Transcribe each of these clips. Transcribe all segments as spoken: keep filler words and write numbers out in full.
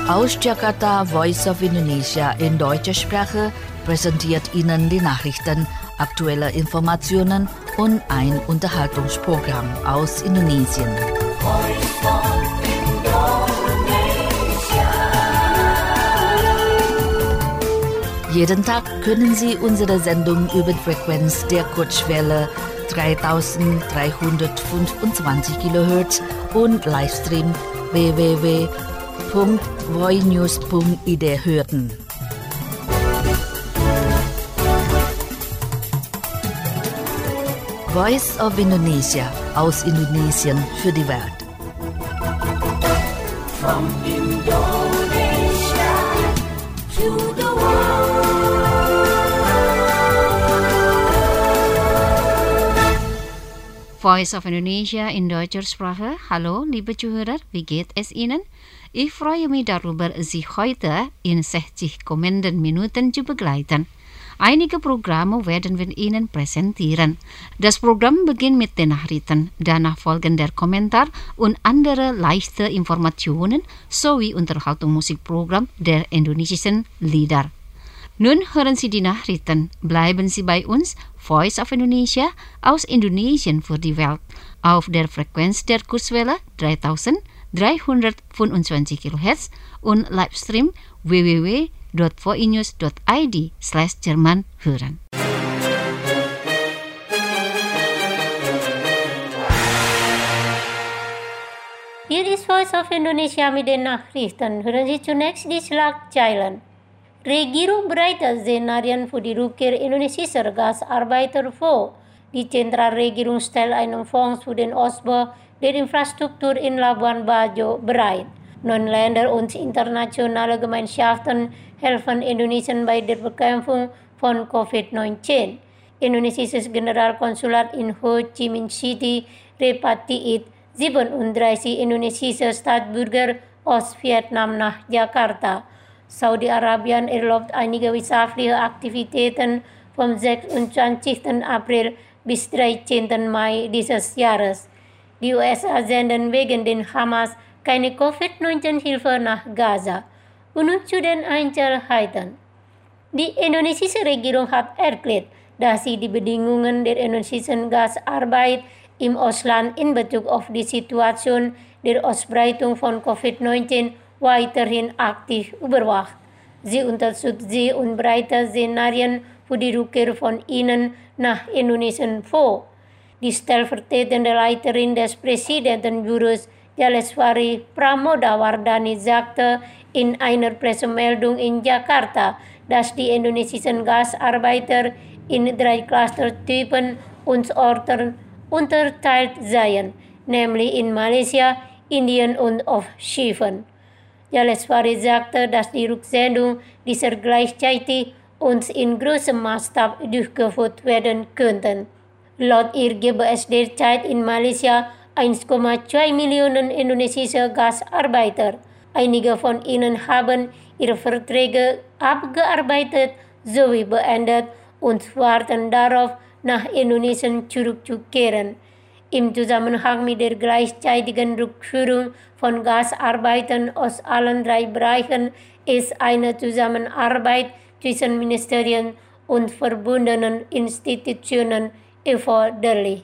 Aus Jakarta, Voice of Indonesia in deutscher Sprache präsentiert Ihnen die Nachrichten, aktuelle Informationen und ein Unterhaltungsprogramm aus Indonesien. Jeden Tag können Sie unsere Sendung über die Frequenz der Kurzwelle dreitausenddreihundertfünfundzwanzig Kilohertz und Livestream w w w punkt voinews punkt i d hören. Voice of Indonesia aus Indonesien für die Welt. From Indonesia to the Voice of Indonesia in deutscher Sprache. Hallo, liebe Zuhörer, wie geht es Ihnen? Ich freue mich darüber, Sie heute in sechzig kommenden Minuten zu begleiten. Einige Programme werden wir Ihnen präsentieren. Das Programm beginnt mit den Nachrichten, danach folgen der Kommentar und andere leichte Informationen sowie Unterhaltungsmusikprogramm der indonesischen Lieder. Nun hören Sie die Nachrichten. Bleiben Sie bei uns, Voice of Indonesia aus Indonesien für die Welt, auf der Frequenz der Kurzwelle dreitausenddreihundertfünfundzwanzig Kilohertz und Livestream w w w punkt voinews punkt i d slash Jerman hören. Hier ist Voice of Indonesia mit den Nachrichten. Hören Sie zunächst die Schlagzeilen. Regierung bereitet Szenarien für die Rückkehr indonesischer Gastarbeiter vor. Die Zentralregierung stellt einen Fonds für den Ausbau der Infrastruktur in Labuan Bajo bereit. Neun Länder und internationale Gemeinschaften helfen Indonesien bei der Bekämpfung von Covid neunzehn. Indonesisches Generalkonsulat in Ho Chi Minh City repatriiert siebenunddreißig indonesische Staatsbürger aus Vietnam nach Jakarta. Saudi-Arabien erlaubt einige wirtschaftliche Aktivitäten vom sechsundzwanzigsten April bis dreizehnten Mai dieses Jahres. Die U S A senden wegen den Hamas keine Covid neunzehn-Hilfe nach Gaza. Und nun zu den Einzelheiten. Die indonesische Regierung hat erklärt, dass sie die Bedingungen der indonesischen Gasarbeit im Ausland in Bezug auf die Situation der Ausbreitung von Covid neunzehn weiterhin aktiv überwacht. Sie unterstützt sie und bereitet Szenarien für die Rückkehr von ihnen nach Indonesien vor. Die stellvertretende Leiterin des Präsidentenbüros Jaleswari Pramodawardhani sagte in einer Pressemeldung in Jakarta, dass die indonesischen Gastarbeiter in drei Clustertypen und Orten unterteilt seien, nämlich in Malaysia, Indien und auf Schiffen. Jaleswari sagte, dass die Rücksendung dieser gleichzeitig und in großem Maßstab durchgeführt werden könnten. Laut ihr gäbe es derzeit in Malaysia eins Komma zwei Millionen indonesische Gastarbeiter. Einige von ihnen haben ihre Verträge abgearbeitet sowie beendet und warten darauf, nach Indonesien zurückzukehren. Im Zusammenhang mit der gleichzeitigen Rückführung von Gasarbeitern aus allen drei Bereichen ist eine Zusammenarbeit zwischen Ministerien und verbundenen Institutionen erforderlich.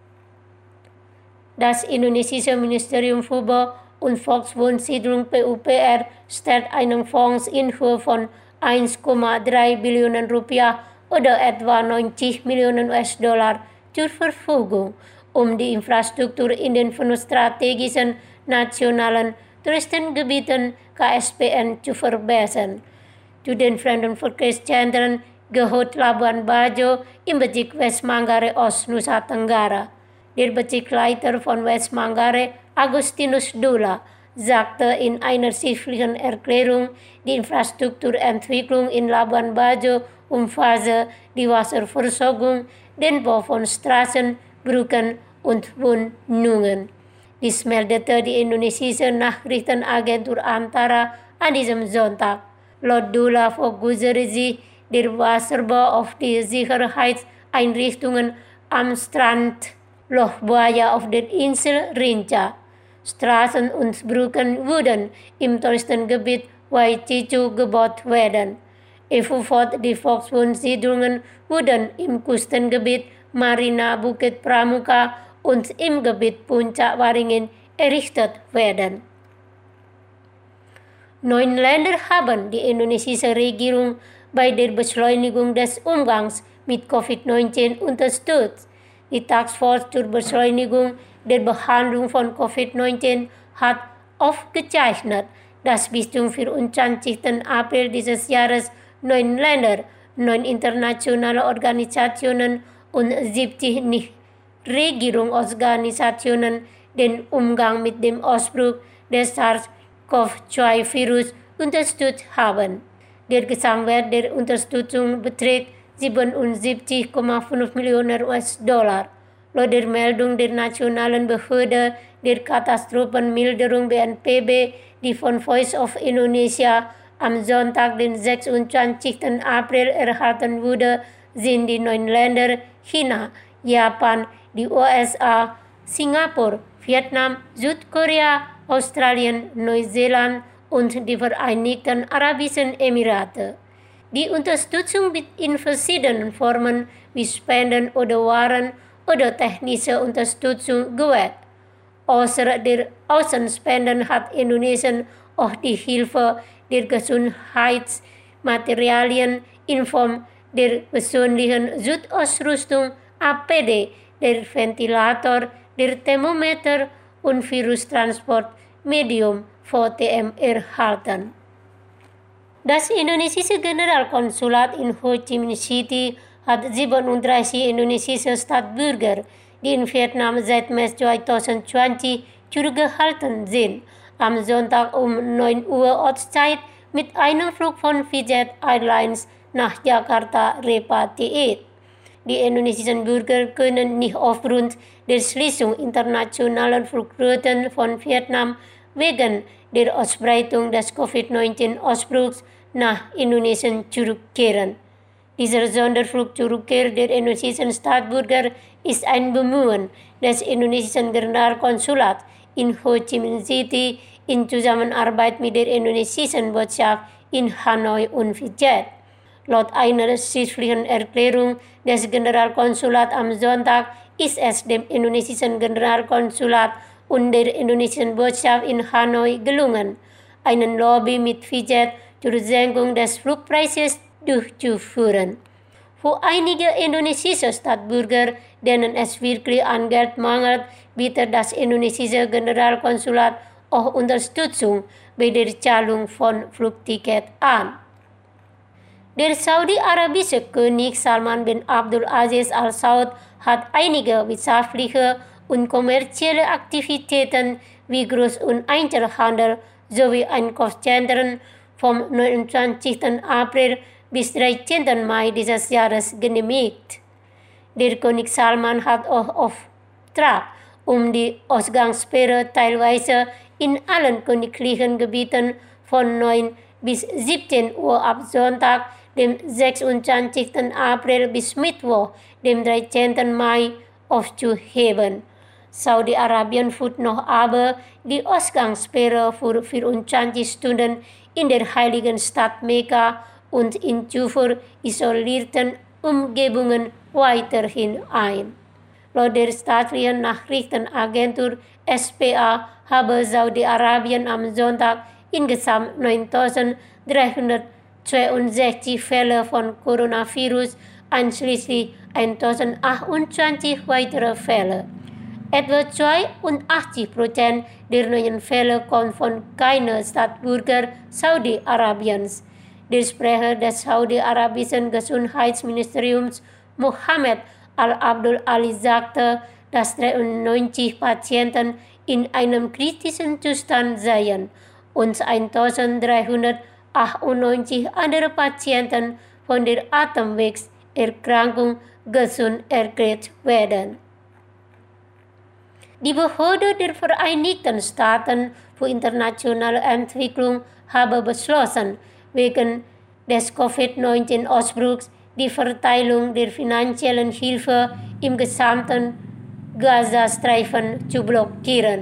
Das indonesische Ministerium für Bau und Volkswohnsiedlung P U P R stellt einen Fonds in Höhe von eins Komma drei Billionen Rupiah oder etwa neunzig Millionen U S-Dollar zur Verfügung, um die Infrastruktur in den fünf strategischen nationalen Touristengebieten K S P N zu verbessern. Zu den Fremdenverkehrszentren gehört Labuan Bajo im Bezirk West Manggarai Ost, Nusa Tenggara. Der Bezirksleiter von West Manggarai, Agustinus Dula, sagte in einer schriftlichen Erklärung, die Infrastrukturentwicklung in Labuan Bajo umfasse die Wasserversorgung, den Bau von Straßen, Brücken und Wohnungen. Dies meldete die indonesische Nachrichtenagentur Antara an diesem Sonntag. Laut Dula fokussiere sie der Wasserbau auf die Sicherheitseinrichtungen am Strand Loh Buaya auf der Insel Rinca. Straßen und Brücken wurden im Touristengebiet Waititu gebaut werden. Ebenfalls die Volkswohnsiedlungen wurden im Küstengebiet Marina Bukit Pramuka und im Gebiet Puncak Waringin errichtet werden. Neun Länder haben die indonesische Regierung bei der Beschleunigung des Umgangs mit Covid neunzehn unterstützt. Die Taskforce zur Beschleunigung der Behandlung von Covid neunzehn hat aufgezeichnet, dass bis zum vierundzwanzigsten April dieses Jahres neun Länder, neun internationale Organisationen und siebzig Nichtregierungsorganisationen den Umgang mit dem Ausbruch des SARS-CoV zwei Virus unterstützt haben. Der Gesamtwert der Unterstützung beträgt siebenundsiebzig Komma fünf Millionen U S-Dollar. Laut der Meldung der Nationalen Behörde der Katastrophenmilderung B N P B, die von Voice of Indonesia am Sonntag, den sechsundzwanzigsten April erhalten wurde, sind die neun Länder China, Japan, die U S A, Singapur, Vietnam, Südkorea, Australien, Neuseeland und die Vereinigten Arabischen Emirate. Die Unterstützung wird in verschiedenen Formen wie Spenden oder Waren oder technische Unterstützung gewährt. Außer der Außenspenden hat Indonesien auch die Hilfe der Gesundheitsmaterialien in Form der persönlichen Schutzausrüstung A P D, der Ventilator, der Thermometer und Virustransportmedium V T M erhalten. Das indonesische Generalkonsulat in Ho Chi Minh City hat siebenunddreißig indonesische Staatsbürger, die in Vietnam seit März zweitausendzwanzig zurückgehalten sind, am Sonntag um neun Uhr Ortszeit mit einem Flug von Vietjet Airlines nach Jakarta repatriiert. Die indonesischen Bürger können nicht aufgrund der Schließung internationaler Flugrouten von Vietnam wegen der Ausbreitung des Covid neunzehn Ausbruchs nach Indonesien zurückkehren. Dieser Sonderflug zur Rückkehr der indonesischen Staatsbürger ist ein Bemühen des indonesischen Generalkonsulats in Ho Chi Minh City in Zusammenarbeit mit der indonesischen Botschaft in Hanoi und Vietjet. Laut einer schriftlichen Erklärung des Generalkonsulats am Sonntag ist es dem indonesischen Generalkonsulat und der indonesischen Botschaft in Hanoi gelungen, einen Lobby mit Vietjet zur Senkung des Flugpreises durchzuführen. Für einige indonesische Staatsbürger, denen es wirklich an Geld mangelt, bietet das indonesische Generalkonsulat auch Unterstützung bei der Zahlung von Flugticket an. Der saudi-arabische König Salman bin Abdul Aziz Al Saud hat einige wirtschaftliche und kommerzielle Aktivitäten wie Groß- und Einzelhandel sowie Einkaufszentren vom neunundzwanzigsten April bis dreizehnten Mai dieses Jahres genehmigt. Der König Salman hat auch Auftrag, um die Ausgangssperre teilweise in allen königlichen Gebieten von neun bis siebzehn Uhr ab Sonntag, dem sechsundzwanzigsten April bis Mittwoch, dem dreizehnten Mai, aufzuheben. Saudi-Arabien führt noch aber die Ausgangssperre für vierundzwanzig Stunden in der heiligen Stadt Mekka und in zuvor isolierten Umgebungen weiterhin ein. Laut der staatlichen Nachrichtenagentur S P A habe Saudi-Arabien am Sonntag insgesamt neuntausenddreihundertzweiundsechzig Fälle von Coronavirus, einschließlich eintausendachtundzwanzig weitere Fälle. Etwa zweiundachtzig Prozent der neuen Fälle kommen von keinem Staatsbürger Saudi-Arabiens. Der Sprecher des saudi-arabischen Gesundheitsministeriums Mohammed Al-Abdul Ali sagte, dass dreiundneunzig Patienten in einem kritischen Zustand seien und eintausenddreihundertachtundneunzig andere Patienten von der Atemwegserkrankung gesund erklärt werden. Die Behörde der Vereinigten Staaten für internationale Entwicklung habe beschlossen, wegen des Covid neunzehn Ausbruchs die Verteilung der finanziellen Hilfe im gesamten Gazastreifen zu blockieren.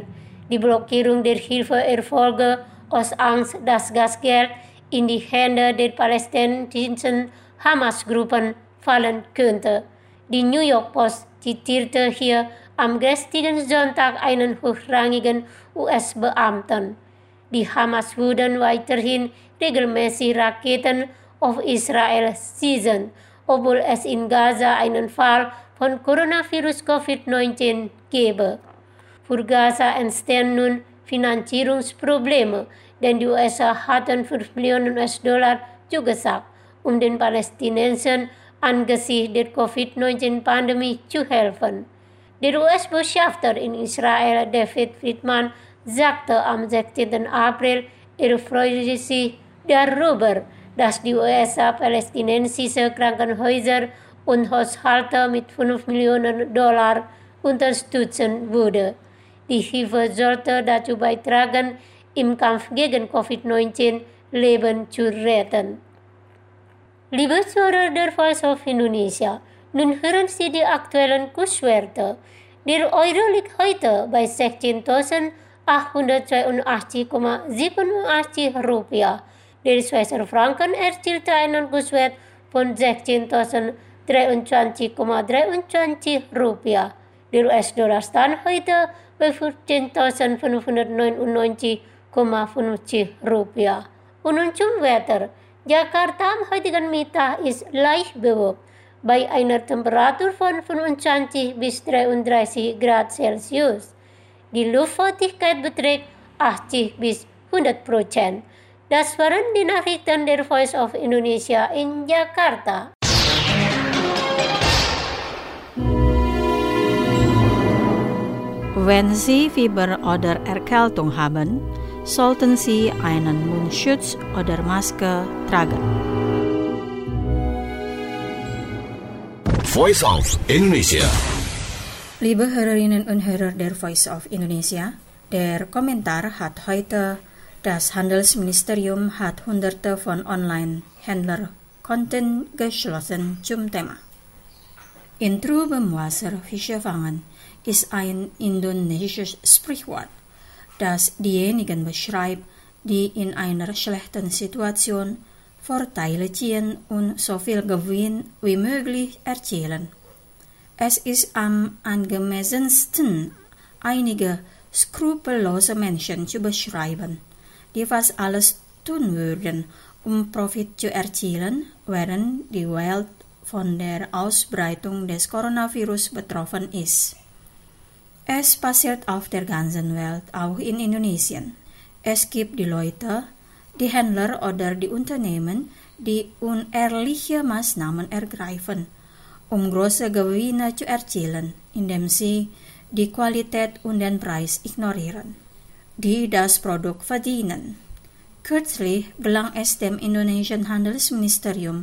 Die Blockierung der Hilfe erfolge aus Angst, dass das Geld in die Hände der palästinensischen Hamas-Gruppen fallen könnte. Die New York Post zitierte hier am gestrigen Sonntag einen hochrangigen U S-Beamten. Die Hamas würden weiterhin regelmäßig Raketen auf Israel schießen, obwohl es in Gaza einen Fall von Coronavirus Covid neunzehn gebe. Für Gaza entstehen nun Finanzierungsprobleme, denn die U S A hatten fünf Millionen U S-Dollar zugesagt, um den Palästinensern angesichts der Covid neunzehn Pandemie zu helfen. Der U S-Botschafter in Israel, David Friedman, sagte am sechzehnten April, er freue sich darüber, dass die U S A palästinensische Krankenhäuser und Haushalte mit fünf Millionen Dollar unterstützen würde. Die Hilfe sollte dazu beitragen, im Kampf gegen Covid neunzehn Leben zu retten. Liebe Zuhörer der Voice of Indonesia, nun hören Sie die aktuellen Kurswerte. Der Euro liegt heute bei sechzehntausendachthundertzweiundachtzig Komma siebenundachtzig Rupiah. Der Schweizer Franken erzielte einen Kurswert von sechzehntausenddreiundzwanzig Komma dreiundzwanzig Rupiah. Der U S-Dollar stand heute bei fünfzehntausendfünfhundertneunundneunzig Komma fünfzig Rupiah. Und nun zum Wetter. Jakarta am heutigen Mittag ist leicht bewölkt, bei einer Temperatur von fünfundzwanzig bis dreiunddreißig Grad Celsius. Die Luftfeuchtigkeit beträgt achtzig bis hundert Prozent. Das waren die Nachrichten der Voice of Indonesia in Jakarta. Wenn Sie Fieber oder Erkältung haben, sollten Sie einen Mundschutz oder Maske tragen. Voice of Indonesia. Liebe Hörerinnen und Hörer der Voice of Indonesia, der Kommentar hat heute: Das Handelsministerium hat Hunderte von Online-Händlerkonten geschlossen zum Thema. In trübem Wasser Fische fangen ist ein indonesisches Sprichwort, das diejenigen beschreibt, die in einer schlechten Situation Vorteile ziehen und so viel Gewinn wie möglich erzielen. Es ist am angemessensten, einige skrupellose Menschen zu beschreiben, die fast alles tun würden, um Profit zu erzielen, während die Welt von der Ausbreitung des Coronavirus betroffen ist. Es passiert auf der ganzen Welt, auch in Indonesien. Es gibt die Leute, die Händler oder die Unternehmen, die unehrliche Maßnahmen ergreifen, um große Gewinne zu erzielen, indem sie die Qualität und den Preis ignorieren, die das Produkt verdienen. Kürzlich gelang es dem indonesischen Handelsministerium,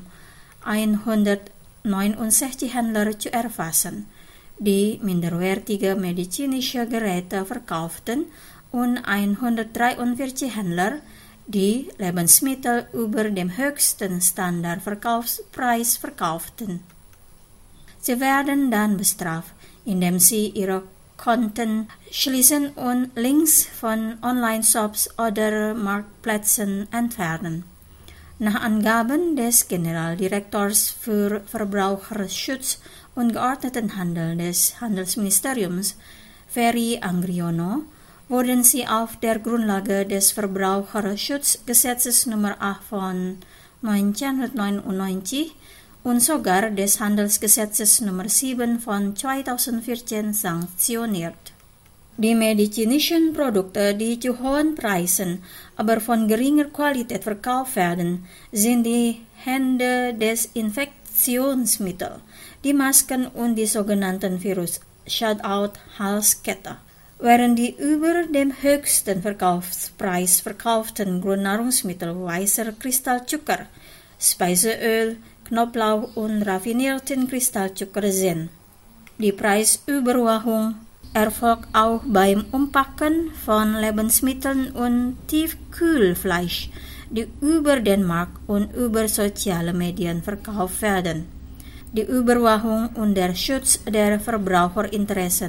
hundertneunundsechzig Händler zu erfassen, die minderwertige medizinische Geräte verkauften, und hundertdreiundvierzig Händler, die Lebensmittel über dem höchsten Standardverkaufspreis verkauften. Sie werden dann bestraft, indem sie ihre Konten schließen und Links von Online-Shops oder Marktplätzen entfernen. Nach Angaben des Generaldirektors für Verbraucherschutz und geordneten Handel des Handelsministeriums, Ferry Angriono, wurden sie auf der Grundlage des Verbraucherschutzgesetzes Nummer acht von neunzehnhundertneunundneunzig und sogar des Handelsgesetzes Nummer sieben von zweitausendvierzehn sanktioniert. Die medizinischen Produkte, die zu hohen Preisen, aber von geringer Qualität verkauft werden, sind die Hände Desinfektionsmittel, die Masken und die sogenannten Virus-Shutout-Halskette. Während die über dem höchsten Verkaufspreis verkauften Grundnahrungsmittel weißer Kristallzucker, Speiseöl, Knoblauch und raffinierten Kristallzucker sind. Die Preisüberwachung erfolgt auch beim Umpacken von Lebensmitteln und Tiefkühlfleisch, die über den Markt und über soziale Medien verkauft werden. Die Überwachung und der Schutz der Verbraucherinteressen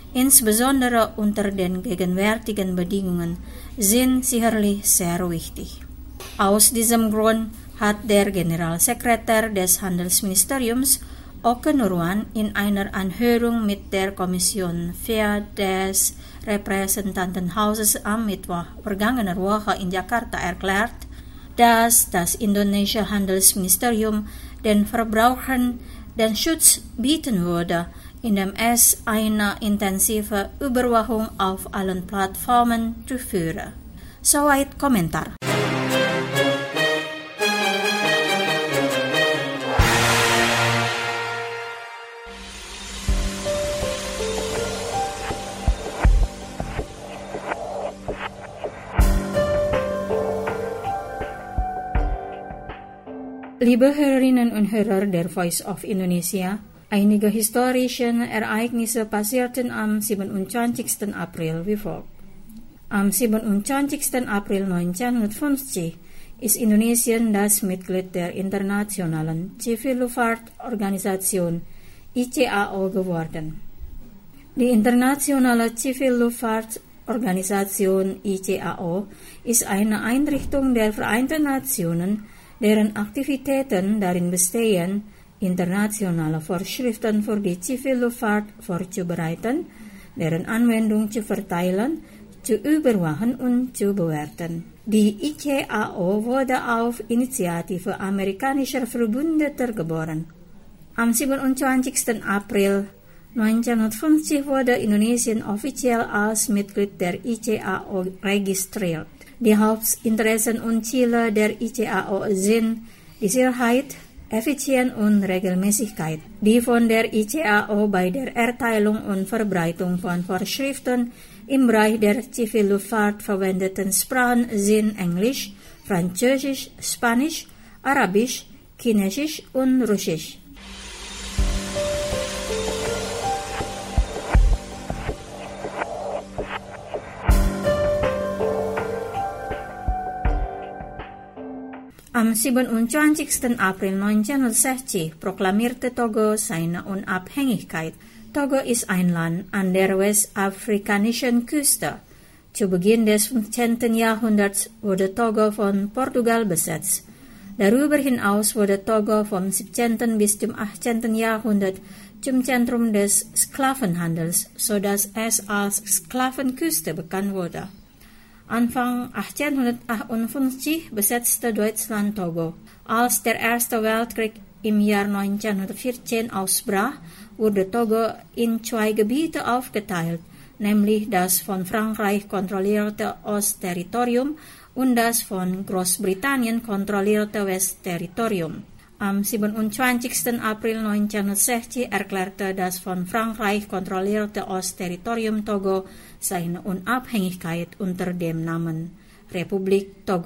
insbesondere unter den gegenwärtigen Bedingungen, sind sicherlich sehr wichtig. Aus diesem Grund hat der Generalsekretär des Handelsministeriums Oke Nurwan in einer Anhörung mit der Kommission vier des Repräsentantenhauses am Mittwoch vergangener Woche in Jakarta erklärt, dass das indonesische Handelsministerium den Verbrauchern den Schutz bieten würde, indem es eine intensive Überwachung auf allen Plattformen durchführe. Soweit Kommentar. Liebe Hörerinnen und Hörer der Voice of Indonesia, einige historische Ereignisse passierten am siebenundzwanzigsten April wie folgt. Am siebenundzwanzigsten April neunzehnhundertfünfzig ist Indonesien das Mitglied der Internationalen Zivilluftfahrtorganisation I C A O geworden. Die Internationale Zivilluftfahrtorganisation I C A O ist eine Einrichtung der Vereinten Nationen, deren Aktivitäten darin bestehen, internationale Vorschriften für die Zivilluftfahrt vorzubereiten, deren Anwendung zu verteilen, zu überwachen und zu bewerten. Die I C A O wurde auf Initiative amerikanischer Verbündeter geboren. Am siebenundzwanzigsten April neunzehnhundertfünfzig wurde Indonesien offiziell als Mitglied der I C A O registriert. Die Hauptinteressen und Ziele der I C A O sind die Sicherheit, Effizienz und Regelmäßigkeit. Die von der I C A O bei der Erteilung und Verbreitung von Vorschriften im Bereich der Zivilluftfahrt verwendeten Sprachen sind Englisch, Französisch, Spanisch, Arabisch, Chinesisch und Russisch. Am siebenundzwanzigsten April neunzehnhundertsechzig proklamierte Togo seine Unabhängigkeit. Togo ist ein Land an der westafrikanischen Küste. Zu Beginn des fünfzehnten Jahrhunderts wurde Togo von Portugal besetzt. Darüber hinaus wurde Togo vom siebzehnten bis zum achtzehnten Jahrhundert zum Zentrum des Sklavenhandels, sodass es als Sklavenküste bekannt wurde. Anfang achtzehnhundertachtundfünfzig besetzte Deutschland Togo. Als der Erste Weltkrieg im Jahr neunzehnhundertvierzehn ausbrach, wurde Togo in zwei Gebiete aufgeteilt, nämlich das von Frankreich kontrollierte Ostterritorium und das von Großbritannien kontrollierte Westterritorium. Am siebenundzwanzigsten April neunzehnhundertsechzig erklärte das von Frankreich kontrollierte Ostterritorium Togo seine Unabhängigkeit unter dem Namen Republik Togo.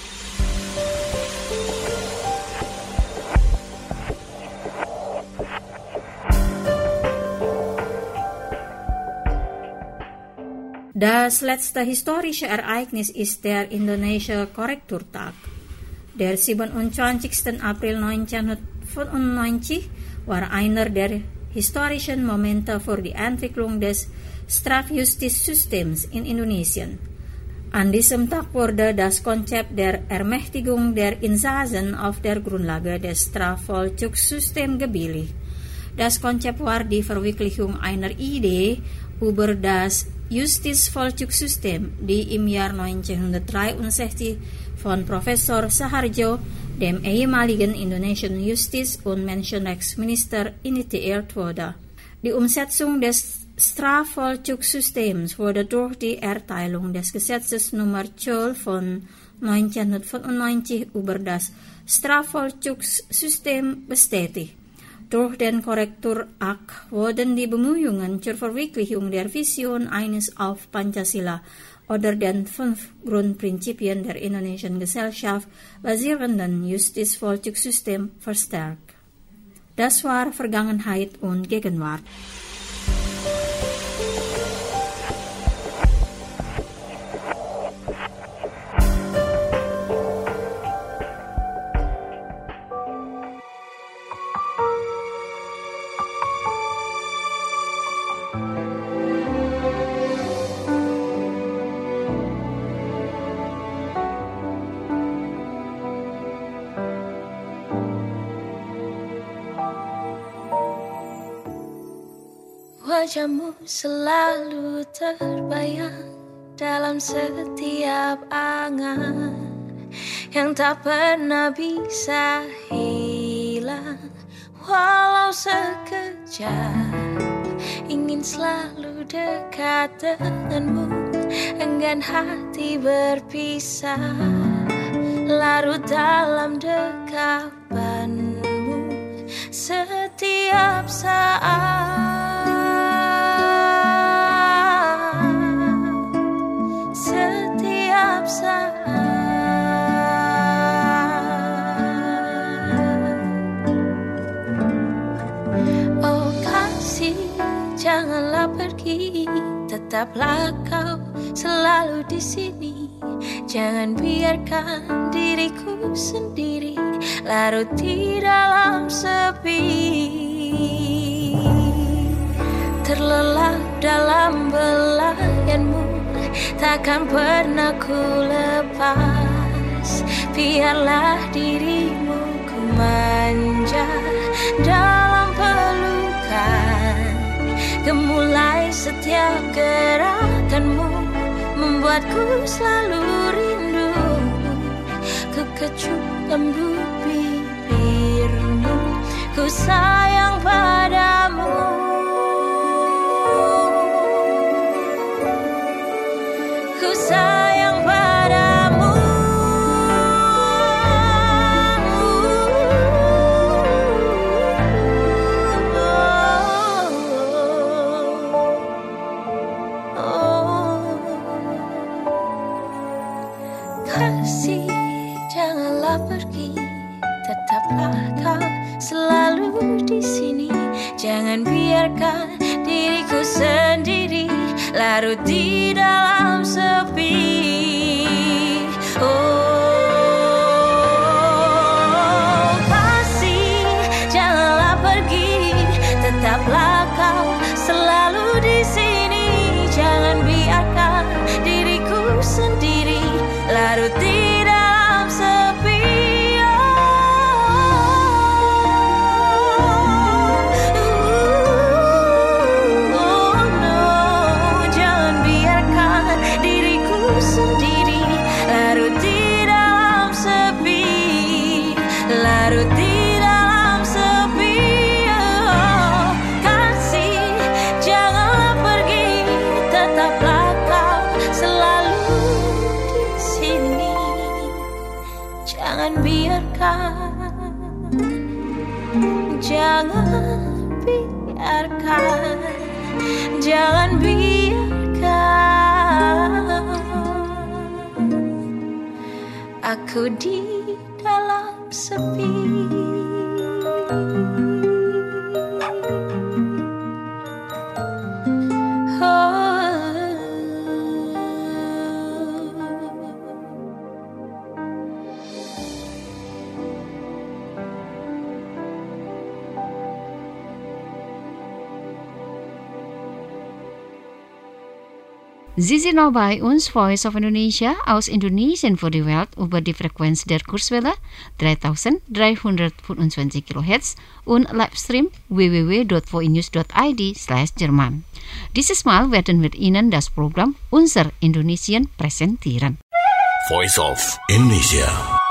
Das letzte historische Ereignis ist der indonesische Korrekturtag. Der siebenundzwanzigsten April neunzehnhundertfünfundneunzig war einer der historischen Momente für die Entwicklung des Strafjustizsystems in Indonesien. An diesem Tag wurde das Konzept der Ermächtigung der Insassen auf der Grundlage des Strafvollzugssystems gebilligt. Das Konzept war die Verwirklichung einer Idee über das Justizvollzugssystem, die im Jahr neunzehnhundertdreiundsechzig von Professor Saharjo, dem ehemaligen indonesischen Justiz- und Menschenrechtsminister, initiiert wurde. Die Umsetzung des Strafvollzugssystems wurde durch die Erteilung des Gesetzes Nummer zwölf von neunzehnhundertfünfundneunzig über das Strafvollzugssystem bestätigt. Durch den Korrekturakt wurden die Bemühungen zur Verwirklichung der Vision eines auf Pancasila oder den fünf Grundprinzipien der indonesischen Gesellschaft basierenden Justizvollzugssystems verstärkt. Das war Vergangenheit und Gegenwart. wajahmu selalu terbayang dalam setiap angan yang tak pernah bisa hilang. Walau sekejap ingin selalu dekat denganmu, enggan hati berpisah, larut dalam dekapanmu setiap saat, setiap saat. Oh kasih, janganlah pergi, tetaplah kau selalu di sini. Jangan biarkan diriku sendiri larut di dalam sepi, terlelap dalam belayanmu, takkan pernah ku lepas. Biarlah dirimu ku manja dalam pelukan, gemulai setiap gerakanmu, membuatku selalu rindu. Ku kecup lembut bibirmu, ku sayang padamu. Ku sayang padamu. Kasih, janganlah pergi, tetaplah kau selalu di sini. Jangan biarkan diriku sendiri larut di dalam sepi. Oh kasih, janganlah pergi, tetaplah kau selalu di sini. Jangan biarkan diriku sendiri larut di dalam sepi. Oh, oh no, jangan biarkan diriku sendiri larut di dalam sepi, larut di dalam sepi. Oh, kasih, janganlah pergi, tetaplah kau selalu di sini. Jangan biarkan, jangan biarkan, jangan biarkan aku di dalam sepi. Sie sind noch bei uns, Voice of Indonesia, aus Indonesien für die Welt über die Frequenz der Kurzwelle dreitausenddreihundertfünfundzwanzig Kilohertz und Livestream w w w punkt voinews punkt i d slash Jerman. Dieses Mal werden wir Ihnen das Programm Unser Indonesien präsentieren. Voice of Indonesia.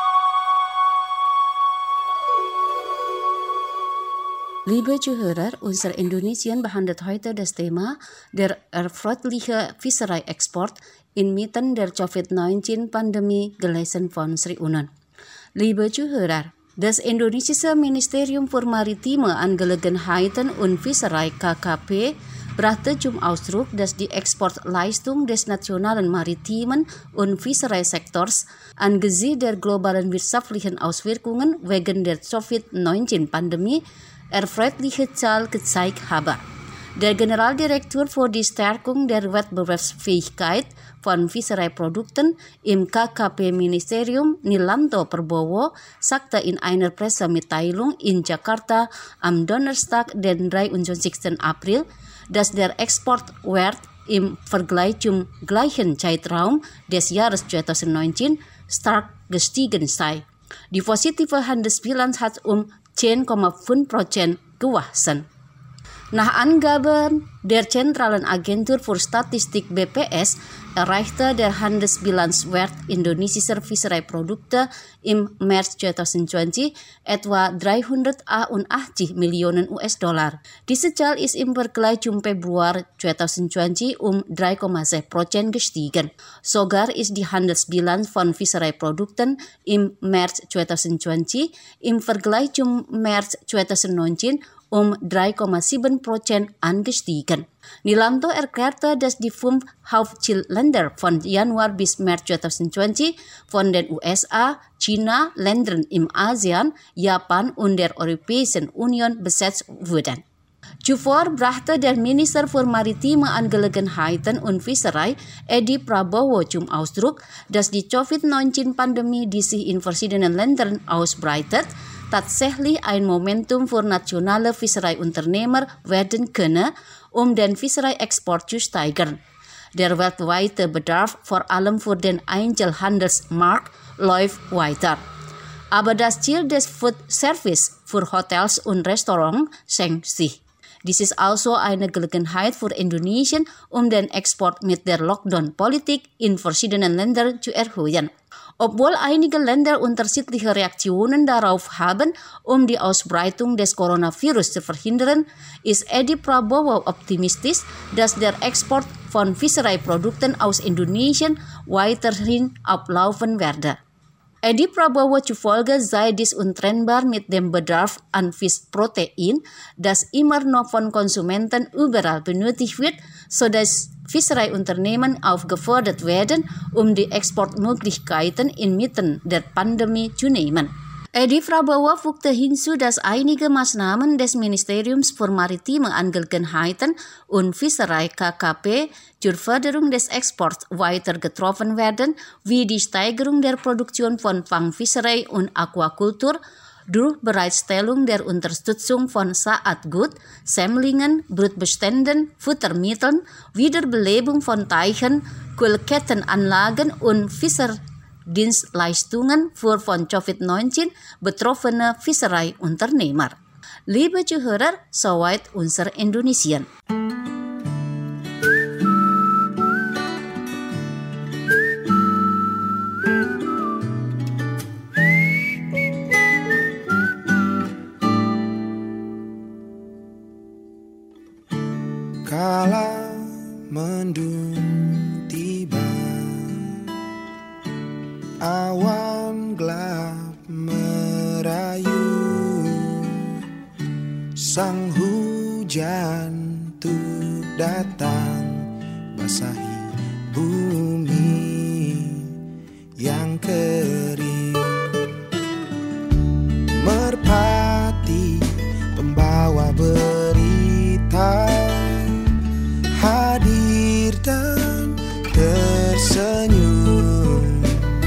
Liebe Zuhörer, unser Indonesien behandelt heute das Thema der erfreuliche Fischereiexport inmitten der Covid neunzehn Pandemie, gelesen von Sri Unen. Liebe Zuhörer, das indonesische Ministerium für Maritime Angelegenheiten und Fischerei K K P brachte zum Ausdruck, dass die Exportleistung des nationalen maritimen und Fischereisektors angesichts der globalen wirtschaftlichen Auswirkungen wegen der Covid neunzehn Pandemie erfreuliche Zahl gezeigt habe. Der Generaldirektor für die Stärkung der Wettbewerbsfähigkeit von Fischereiprodukten im K K P-Ministerium Nilanto Perbowo sagte in einer Pressemitteilung in Jakarta am Donnerstag, den dreiundzwanzigsten April, dass der Exportwert im Vergleich zum gleichen Zeitraum des Jahres zweitausendneunzehn stark gestiegen sei. Die positive Handelsbilanz hat um zehn Komma fünf Prozent gewachsen. Nach Angaben der Zentralen Agentur für Statistik B P S erreichte der Handelsbilanzwert indonesischer Fischereiprodukte im März zwanzig zwanzig etwa dreihundertachtzig Millionen U S Dollar. Diese Zahl ist im Vergleich zum Februar zwanzig zwanzig um drei Komma sechs Prozent gestiegen. Sogar ist die Handelsbilanz von Fischereiprodukten im März zwanzig zwanzig im Vergleich zum März zwanzig neunzehn um drei Komma sieben Prozent angestiegen. Nilamto erklärte, dass die fünf Hauptzielländer von Januar bis März zwanzig zwanzig von den U S A, China, Ländern im ASEAN, Japan und der Europäischen Union besetzt wurden. Zuvor brachte der Minister für Maritime Angelegenheiten und Fischerei, Edi Prabowo, zum Ausdruck, dass die Covid neunzehn Pandemie, die sich in verschiedenen Ländern ausbreitet, tatsächlich ein Momentum für nationale Fischereiunternehmer werden könne, um den Fischereiexport zu steigern. Der weltweite Bedarf, vor allem für den Einzelhandelsmarkt, läuft weiter. Aber das Ziel des Food Service für Hotels und Restaurants senkt sich. Dies ist also eine Gelegenheit für Indonesien, um den Export mit der Lockdown-Politik in verschiedenen Ländern zu erhöhen. Obwohl einige Länder unterschiedliche Reaktionen darauf haben, um die Ausbreitung des Coronavirus zu verhindern, ist Edi Prabowo optimistisch, dass der Export von Fischereiprodukten aus Indonesien weiterhin ablaufen werde. Edi Prabowo zufolge sei dies untrennbar mit dem Bedarf an Fischprotein, das immer noch von Konsumenten überall benötigt wird, sodass Fischereiunternehmen aufgefordert werden, um die Exportmöglichkeiten inmitten der Pandemie zu nehmen. Edi Prabowo fügte hinzu, dass einige Maßnahmen des Ministeriums für Maritime Angelegenheiten und Fischerei K K P zur Förderung des Exports weiter getroffen werden, wie die Steigerung der Produktion von Fangfischerei und Aquakultur, durch Bereitstellung der Unterstützung von Saatgut, Sämlingen, Brutbeständen, Futtermitteln, Wiederbelebung von Teichen, Kühlkettenanlagen und Fischerdienstleistungen für von Covid neunzehn betroffene Fischereiunternehmer. Liebe Zuhörer, soweit unser Indonesien. Kala mendung tiba, awan gelap merayu, sang hujan tuh datang basahi bumi yang kering. Merpati pembawa berita hadir dan tersenyum,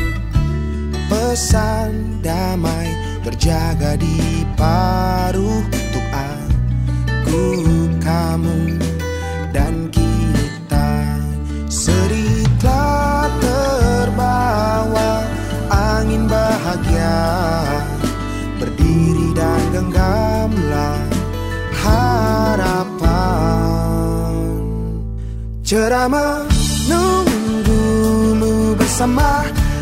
pesan damai terjaga di paruh untuk aku, kamu, dan kita. Seritlah terbawa angin bahagia, berdiri dan genggamlah harapan. Cerah menunggumu bersama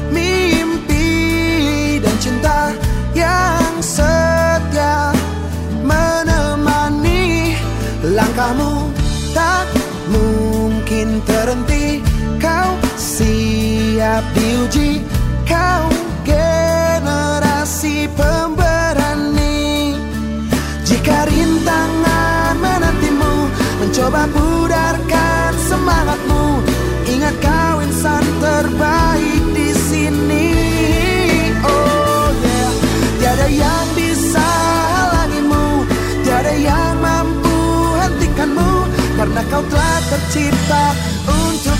mimpi dan cinta yang setia menemani langkahmu, tak mungkin terhenti. Kau siap diuji, kau generasi pemberani. Jika rintangan menantimu, mencoba pudarkan semangatmu. Ingat kau insan terbaik di sini. Oh yeah, tiada yang bisa halangimu, tiada yang mampu hentikanmu, karena kau telah tercipta untuk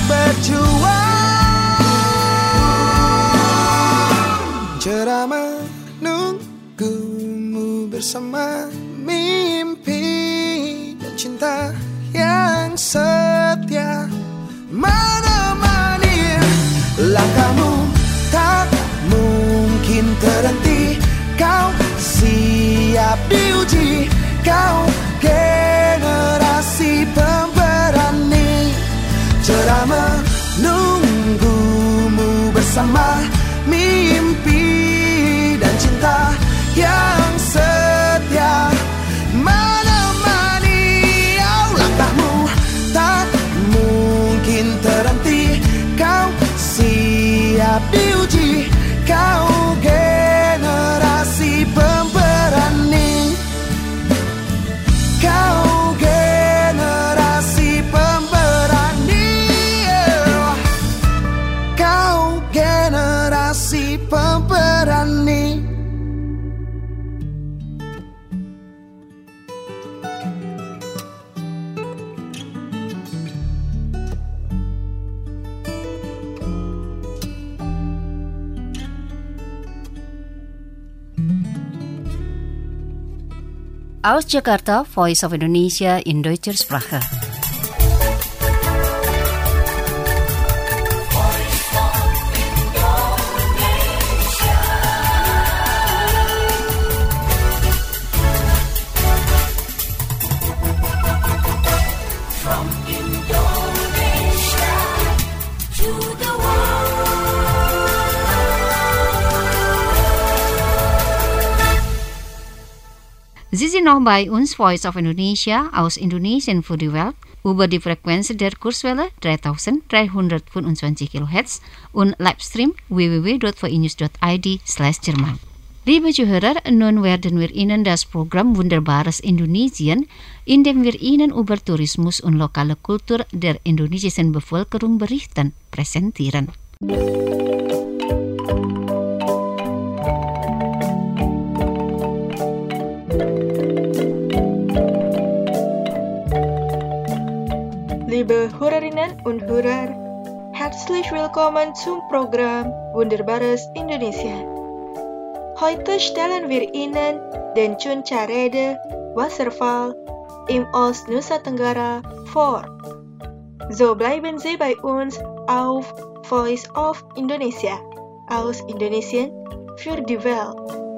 berjuang. Cerah menunggumu bersama mimpi dan cinta yang setia menemani langkahmu, tak mungkin terhenti. Kau siap diuji, kau generasi menunggumu bersama mimpi dan cinta yang setia menemani. Oh, langkahmu tak mungkin terhenti, kau siap diuji, kau generasi pemberani, kau generasi pemberani, oh, kau generasi pemberani. Aus Jakarta, Voice of Indonesia in Deutscher Sprache. From Indonesia to the world. Sie sind noch bei uns, Voice of Indonesia, aus Indonesien für die Welt, über die Frequenz der Kurzwelle dreitausenddreihundertfünfundzwanzig Kilohertz und Livestream w w w dot v i news dot i d slash Jerman. Liebe Zuhörer, nun werden wir Ihnen das Programm Wunderbares Indonesien, in dem wir Ihnen über Tourismus und lokale Kultur der indonesischen Bevölkerung berichten, präsentieren. Liebe Hörerinnen und Hörer, herzlich willkommen zum Programm Wunderbares Indonesien. Heute stellen wir Ihnen den Cuncarede Wasserfall im Ost Nusa Tenggara vor. So bleiben Sie bei uns auf Voice of Indonesia, aus Indonesien für die Welt.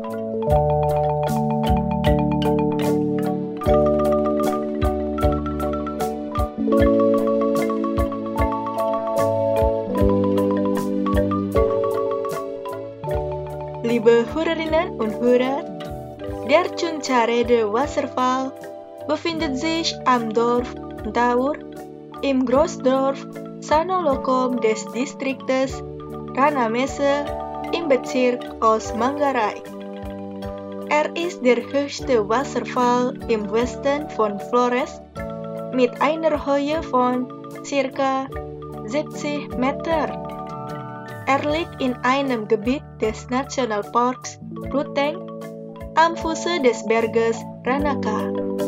Liebe Hörerinnen und Hörer, der Cuncarede Wasserfall befindet sich am Dorf Taur im Großdorf Sanolokom des Distriktes Ranamese im Bezirk Ost-Manggarai. Er ist der höchste Wasserfall im Westen von Flores mit einer Höhe von ca. siebzig Meter. Er liegt in einem Gebiet des Nationalparks Ruteng am Fuße des Berges Ranaka.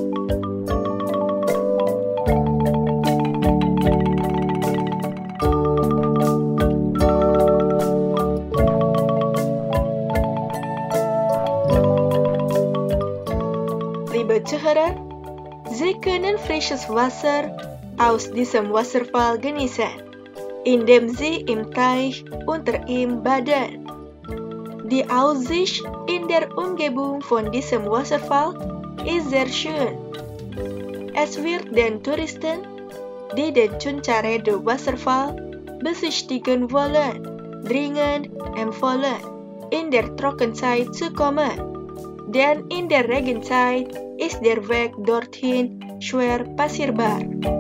Liebe Zuhörer, Sie können frisches Wasser aus diesem Wasserfall genießen, indem Sie im Teich unter ihm baden. Die Aussicht in der Umgebung von diesem Wasserfall ist sehr schön. Es wird den Touristen, die den Cuncarede Wasserfall besichtigen wollen, dringend empfohlen, in der Trockenzeit zu kommen, denn in der Regenzeit ist der Weg dorthin schwer passierbar.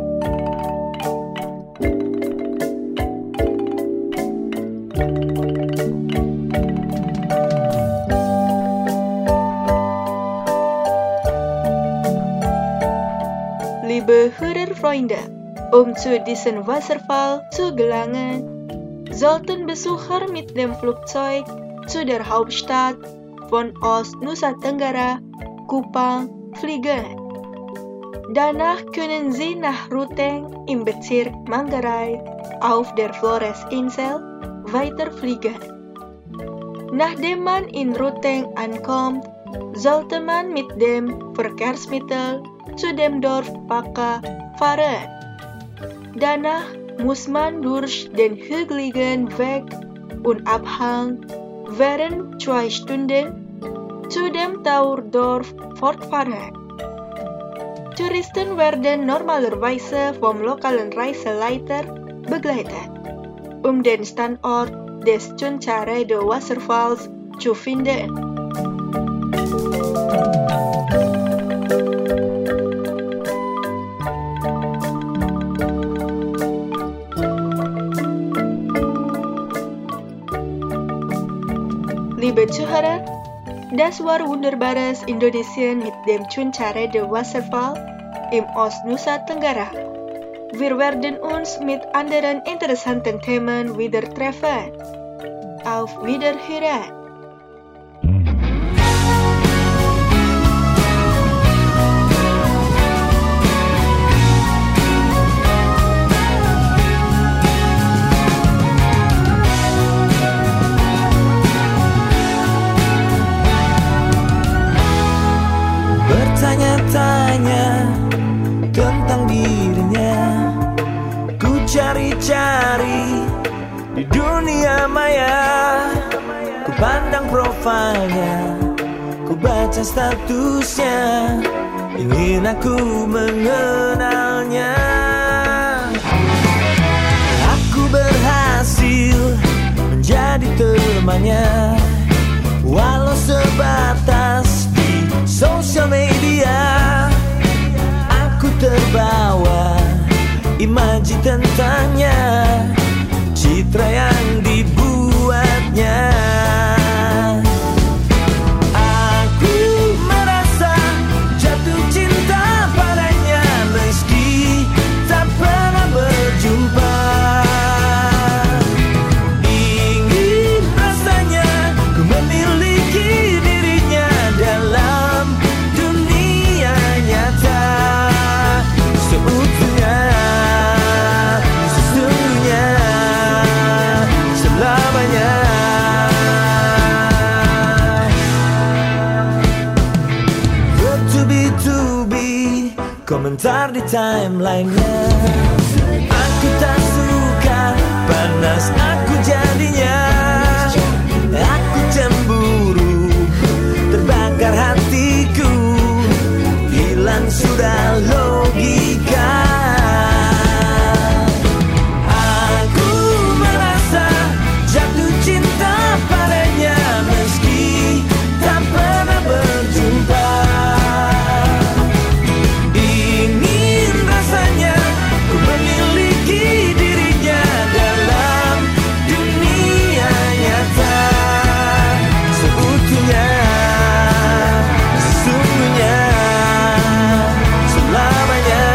Liebe Hörerfreunde, um zu diesem Wasserfall zu gelangen, sollten Besucher mit dem Flugzeug zu der Hauptstadt von Ost-Nusa Tenggara, Kupang, fliegen. Danach können Sie nach Ruteng im Bezirk Manggarai auf der Flores-Insel weiterfliegen. Nachdem man in Ruteng ankommt, sollte man mit dem Verkehrsmittel zu dem Dorf Paka fahren. Danach muss man durch den hügeligen Weg und Abhang während zwei Stunden zu dem Taurdorf fortfahren. Touristen werden normalerweise vom lokalen Reiseleiter begleiten, um den Standort des Chuncharede Wasserfalls zu finden. Liebe Zuhörer, das war Wunderbares Indonesian mit dem Chuncharede Wasserfall im Ost Nusa Tenggara. Wir werden uns mit anderen interessanten Themen wieder treffen. Auf Wiederhören! Bertanya-tanya tentang dirinya, ku cari-cari di dunia maya. Ku pandang profilnya, ku baca statusnya, ingin aku mengenalnya. Aku berhasil menjadi temannya, walau sebatas di sosial media. Aku terbawa imaji tentangnya, citra yang dibuatnya. Aku merasa jatuh cinta padanya meski tak pernah berjumpa. Ingin rasanya ku memiliki dirinya dalam dunia nyata seutuhnya, sesungguhnya, selamanya. Bertubi-tubi komentar di timeline-nya, aku tak suka, panas aku jadinya. Aku cemburu, terbakar hatiku, hilang sudah logika. Aku merasa jatuh cinta padanya meski tak pernah berjumpa. Ingin rasanya ku memiliki dirinya dalam dunia nyata seutuhnya, sesungguhnya, selamanya.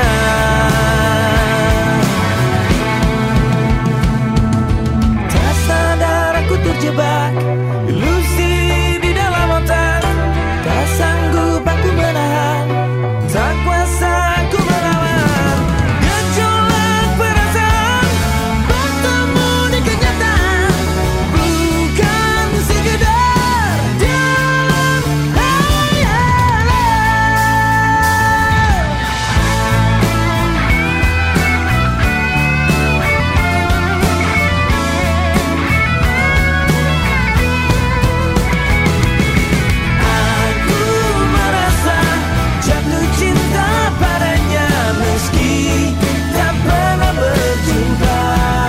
Tak sadar aku terjebak ilusi di dalam otak, tak sanggup aku menahan, tak kuasa aku melawan gejolak perasaan bertemu di kenyataan, bukan sekedar dalam hayalan. Aku merasa jatuh cinta padanya meski tak pernah berjumpa.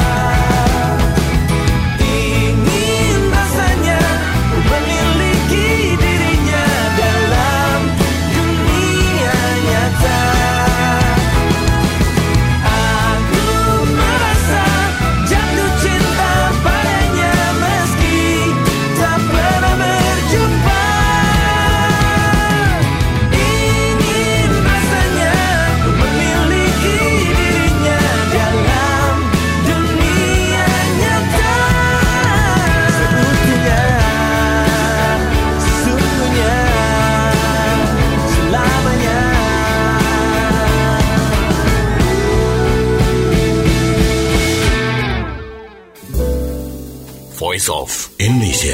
Ingin rasanya ku memiliki dirinya dalam dunia nyata. Aku merasa jatuh cinta padanya meski tak pernah berjumpa. Ingin rasanya ku memiliki dirinya dalam dunia nyata seutuhnya, sesungguhnya, selamanya. Voice of Indonesia.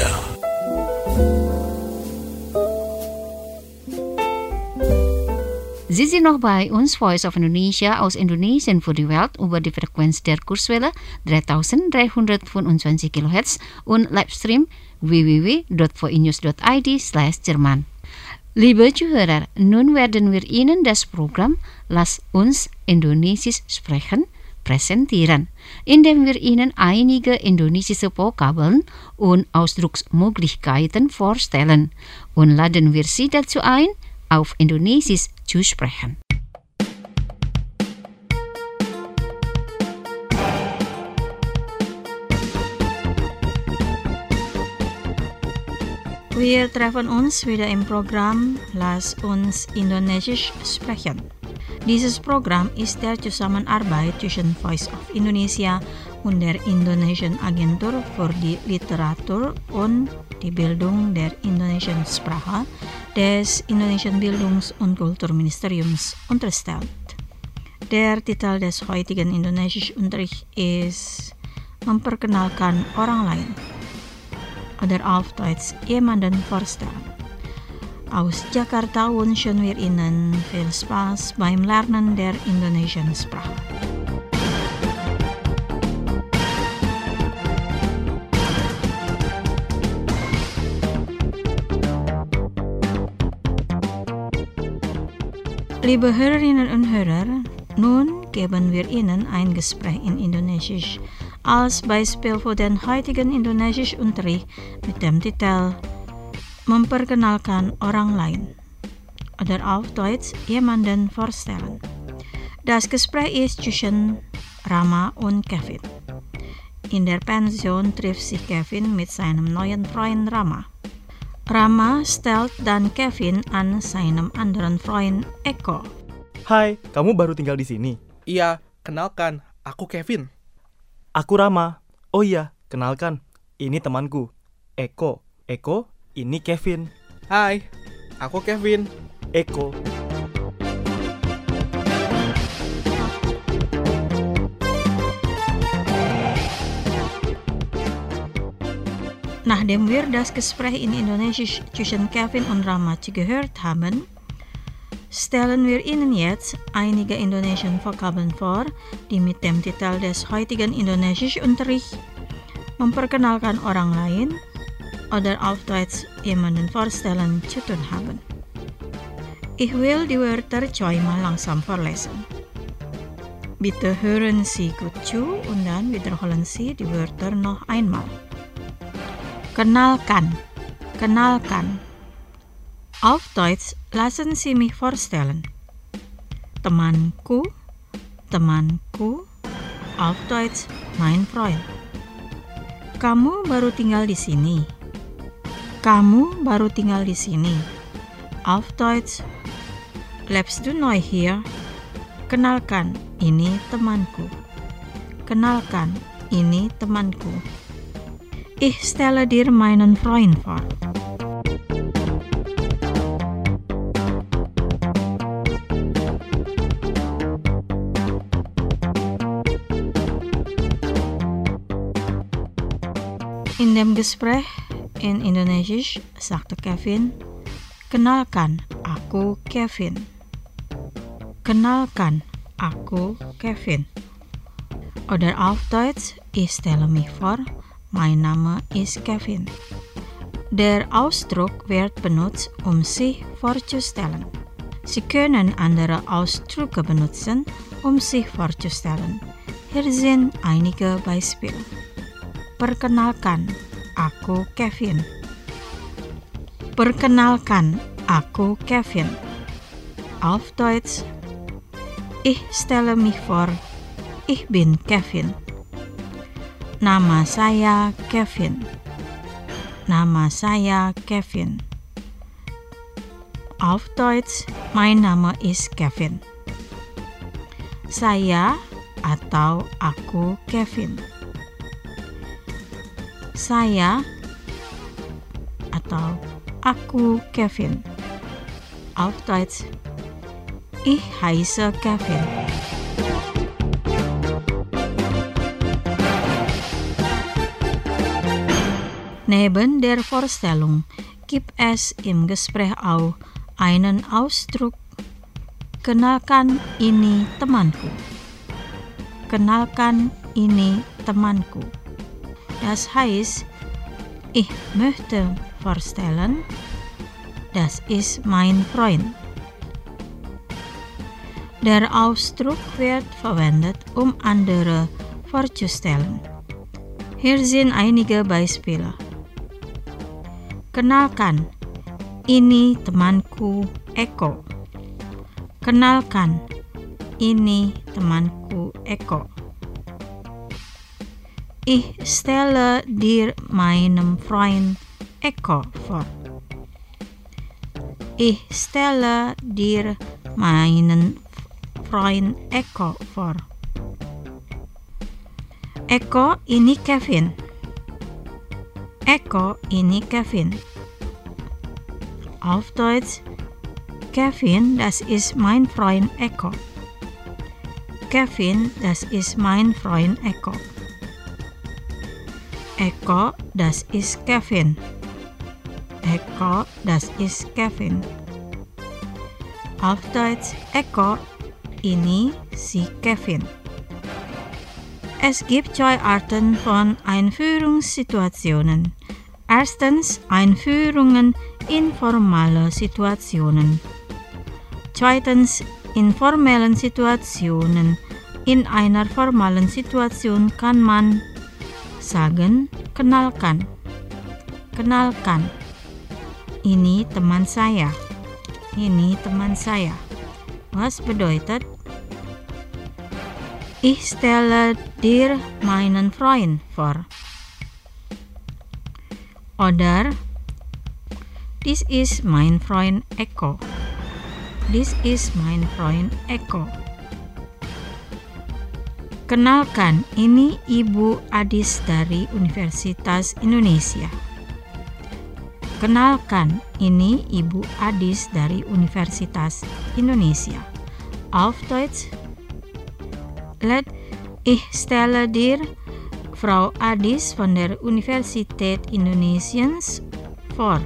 Sie sind noch bei uns, Voice of Indonesia aus Indonesien für die Welt über die Frequenz der Kurzwelle dreitausenddreihundertfünfundzwanzig Kilohertz und Livestream w w w punkt voinews punkt i d slash Jerman. Liebe Zuhörer, nun werden wir Ihnen das Programm Lass uns Indonesisch sprechen präsentieren, indem wir Ihnen einige indonesische Vokabeln und Ausdrucksmöglichkeiten vorstellen und laden wir Sie dazu ein, auf Indonesisch zu sprechen. Wir treffen uns wieder im Programm Lass uns Indonesisch sprechen. Dieses Programm ist der Zusammenarbeit zwischen Voice of Indonesia und der Indonesian Agentur für die Literatur und die Bildung der Indonesischen Sprache des Indonesischen Bildungs- und Kulturministeriums unterstellt. Der Titel des heutigen Indonesischunterrichts ist Memperkenalkan orang lain oder auf Deutsch jemanden vorstellen. Aus Jakarta wünschen wir Ihnen viel Spaß beim Lernen der indonesischen Sprache. Liebe Hörerinnen und Hörer, nun geben wir Ihnen ein Gespräch in Indonesisch als Beispiel für den heutigen Indonesischunterricht mit dem Titel Memperkenalkan orang lain oder auf Deutsch jemanden vorstellen. Das Gespräch ist zwischen Rama und Kevin. In der Pension trifft sich Kevin mit seinem neuen Freund Rama. Rama stellt dann Kevin an seinem anderen Freund Eko. Hai, kamu baru tinggal di sini? Iya, kenalkan, aku Kevin. Aku Rama. Oh iya, kenalkan, ini temanku, Eko. Eko, ini Kevin. Hai, aku Kevin. Eko. Nachdem wir das Gespräch in Indonesisch zwischen Kevin und Rama zugehört haben, stellen wir Ihnen jetzt einige indonesische Vokabeln vor, die mit dem Titel des heutigen Indonesischunterrichts Memperkenalkan orang lain oder auf Deutsch jemanden vorstellen zu tun haben. Ich will die Wörter zweimal langsam vorlesen. Bitte hören Sie gut zu und dann wiederholen Sie die Wörter noch einmal. Kenalkan, kenalkan. Auf Deutsch lassen Sie mich vorstellen. Temanku, temanku. Auf Deutsch mein Freund. Kamu baru tinggal di sini. Kamu baru tinggal di sini. Auf Deutsch lebst du neu hier? Kenalkan, ini temanku. Kenalkan, ini temanku. Ich stelle dir meinen Freund vor. In dem Gespräch in Indonesisch sagte Kevin, kenalkan, aku Kevin. Kenalkan, aku Kevin. Oder auf Deutsch, ich stelle mich vor, mein Name ist Kevin. Der Ausdruck wird benutzt, um sich vorzustellen. Sie können andere Ausdrücke benutzen, um sich vorzustellen. Hier sind einige Beispiele. Perkenalkan, aku Kevin. Perkenalkan, aku Kevin. Auf Deutsch, ich stelle mich vor, ich bin Kevin. Nama saya Kevin. Nama saya Kevin. Auf Deutsch, mein Name ist Kevin. Saya atau aku Kevin. Saya atau aku Kevin. Auf Deutsch, ich heiße Kevin. Neben der Vorstellung gibt es im Gespräch auch einen Ausdruck, kenalkan ini temanku. Kenalkan ini temanku. Das heißt, ich möchte vorstellen, das ist mein Freund. Der Ausdruck wird verwendet, um andere vorzustellen. Hier sind einige Beispiele. Kenalkan, ini temanku Eko. Kenalkan, ini temanku Eko. Ich stelle dir meinen Freund Eko vor. Ich stelle dir meinen Freund Eko vor. Eko, ini Kevin. Eko, ini Kevin. Auf Deutsch, Kevin, das ist mein Freund Eko. Kevin, das ist mein Freund Eko. Eko, das ist Kevin. Eko, das ist Kevin. Auf Deutsch, Eko, ini si Kevin. Es gibt zwei Arten von Einführungssituationen. Erstens, Einführungen in formale Situationen. Zweitens, in formellen Situationen. In einer formalen Situation kann man sagen, kenalkan. Kenalkan. Ini teman saya. Ini teman saya. Was bedeutet? Ich stelle dir meinen Freund vor. Oder This is mein Freund Eko. This is mein Freund Eko. Kenalkan, ini Ibu Adis dari Universitas Indonesia. Kenalkan, ini Ibu Adis dari Universitas Indonesia. Auf Deutsch, let ich stelle dir Frau Adis von der Universität Indonesiens vor.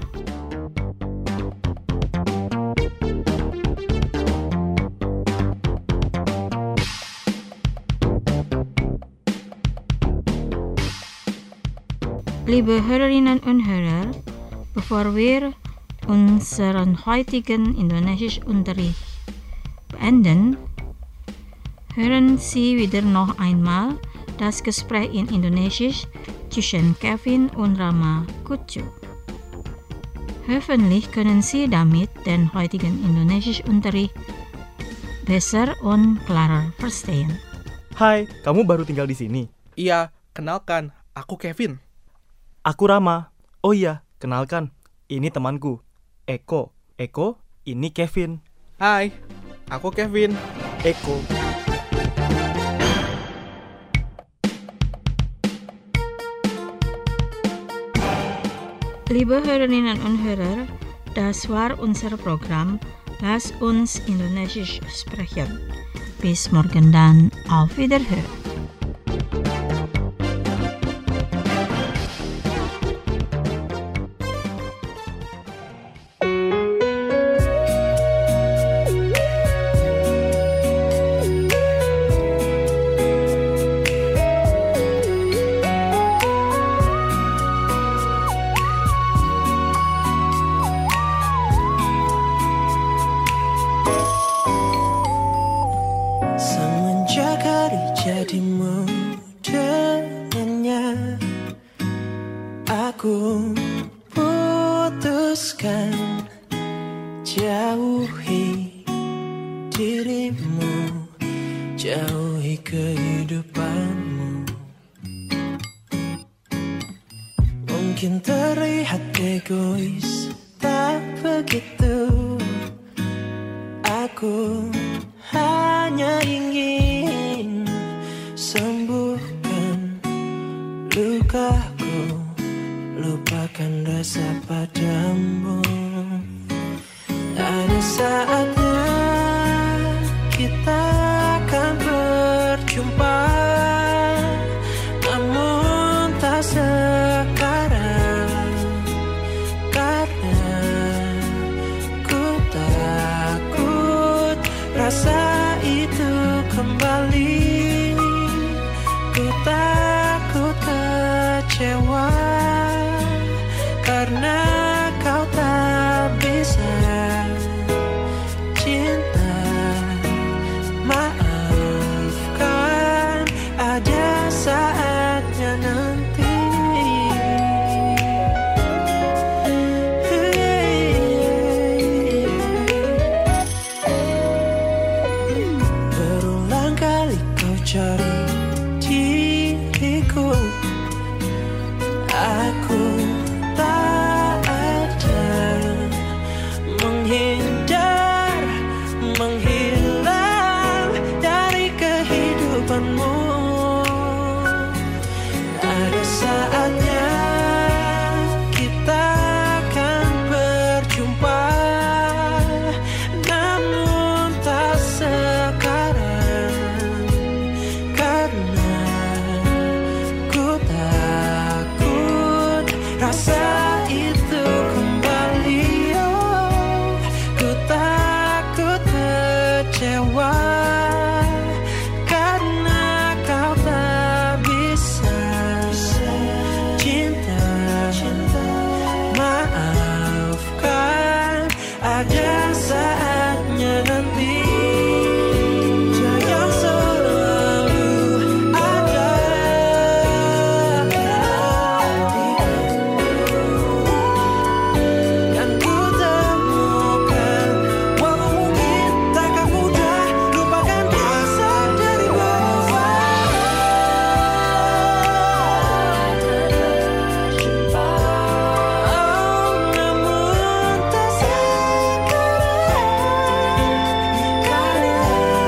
Liebe Hörerinnen und Hörer, bevor wir unseren heutigen Indonesischunterricht beenden, hören Sie wieder noch einmal das Gespräch in Indonesisch zwischen Kevin und Rama Kucu. Hoffentlich können Sie damit den heutigen Indonesischunterricht besser und klarer verstehen. Hai, kamu baru tinggal di sini? Iya, kenalkan, aku Kevin. Aku Rama. Oh iya, kenalkan, ini temanku, Eko. Eko, ini Kevin. Hai, aku Kevin. Eko. Liebe Hörerinnen und Hörer, das war unser Programm. Lass uns Indonesisch sprechen. Bis morgen dann, auf Wiederhören. Jadimu dengannya, aku putuskan jauhi dirimu, jauhi kehidupanmu. Mungkin terlihat egois, tak begitu. Aku hanya ingin sembuhkan lukaku, lupakan rasa padamu. Ada saatnya kita akan berjumpa, namun tak sekarang, karena ku takut rasa itu kembali. Ku takut kecewa karena kau tak bisa cinta rasa itu kembali. Oh, ku takut kecewa karena kau tak bisa cinta. Maafkan, ada saatnya nanti. Sayang selalu ada dan ku temukan. Walau mungkin takkan mudah lupakan rasa dari bawah. Oh, namun tak sekarang, karena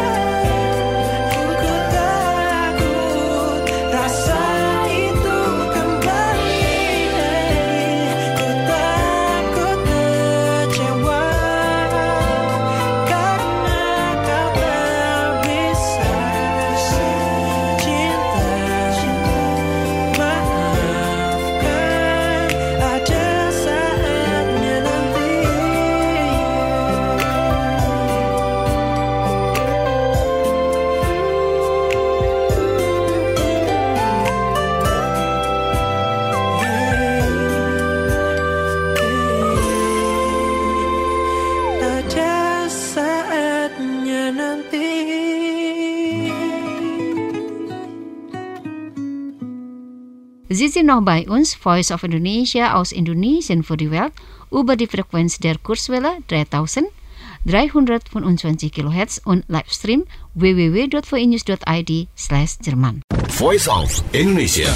ku takut rasa itu kembali. Ku takut kecewa karena kau tak bisa cinta. Maafkan, ada saatnya nanti. Ada saatnya nanti. Sie sind noch bei uns, Voice of Indonesia aus Indonesien für die Welt, über die Frequenz der Kurzwelle dreitausenddreihundertfünfundzwanzig Kilohertz und Livestream w w w dot v i news dot i d slash Jerman. Voice of Indonesia.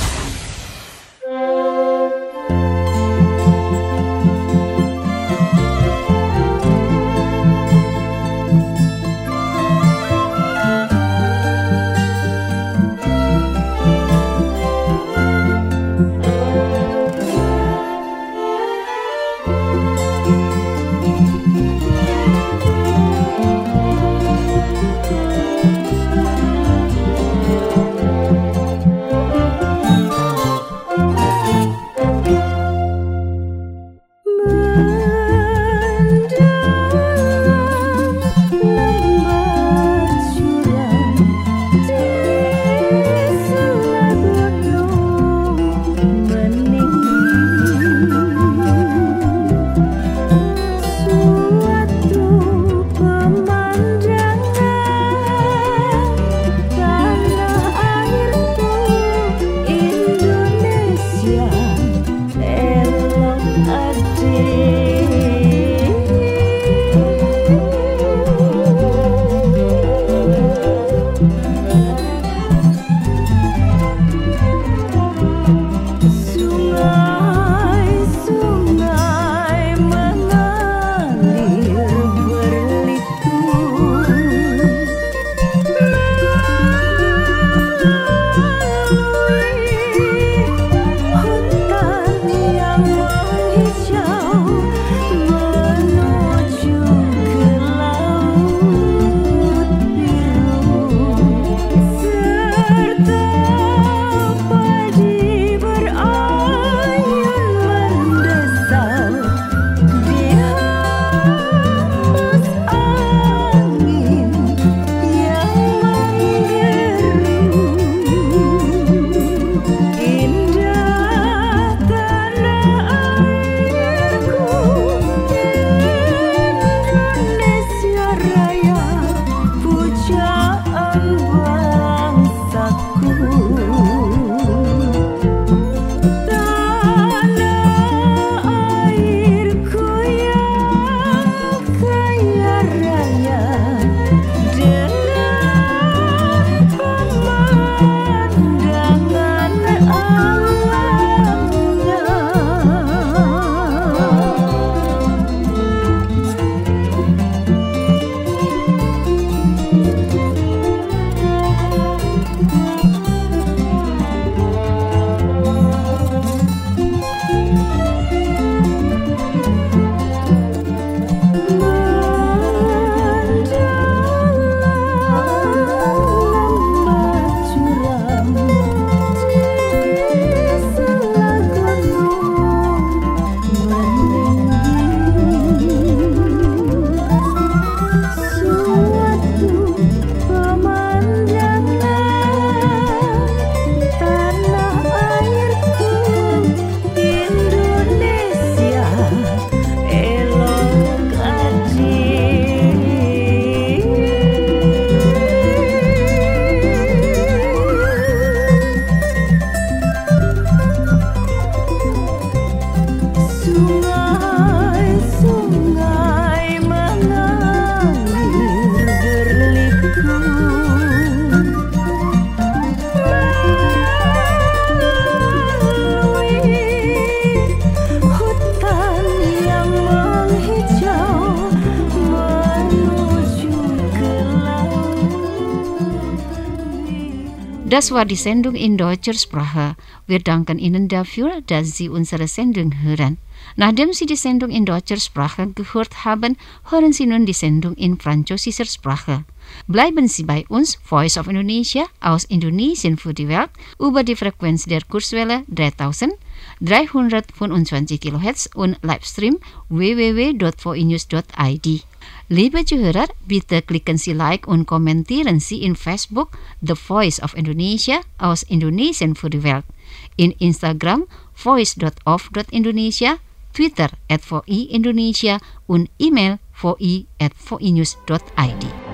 Das war die Sendung in deutscher Sprache. Wir danken Ihnen dafür, dass Sie unsere Sendung hören. Nachdem Sie die Sendung in deutscher Sprache gehört haben, hören Sie nun die Sendung in französischer Sprache. Bleiben Sie bei uns, Voice of Indonesia, aus Indonesien für die Welt, über die Frequenz der Kurzwelle dreitausenddreihundertfünfundzwanzig Kilohertz und Livestream w w w dot v i news dot i d. Liebe Zuhörer, bitte klicken Sie Like und kommentieren Sie in Facebook The Voice of Indonesia aus Indonesien für die Welt, in Instagram voice dot of dot indonesia, Twitter at v i Indonesia und E-Mail v i at v i news dot i d.